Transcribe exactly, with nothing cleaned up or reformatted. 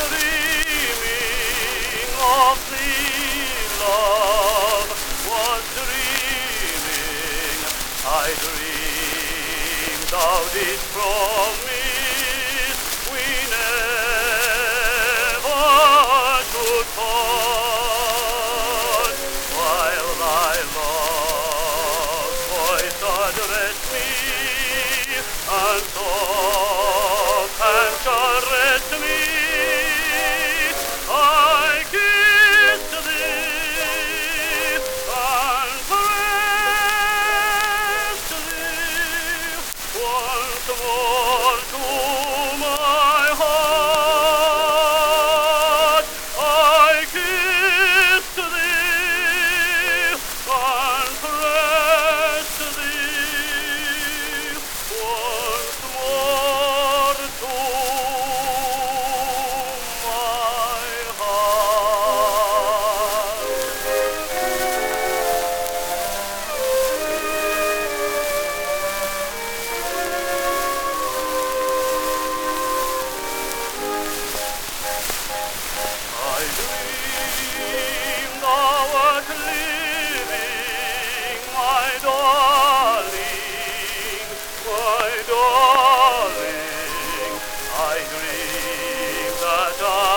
dreaming of the love, was dreaming. I dreamed of this promise we never should part, while thy love's voice addressed me and soft and caressed me. I kissed thee and pressed thee once more to my heart. I kissed thee and pressed thee once more to my heart. I dreamed thou wert living, my darling, my darling. I dreamed that I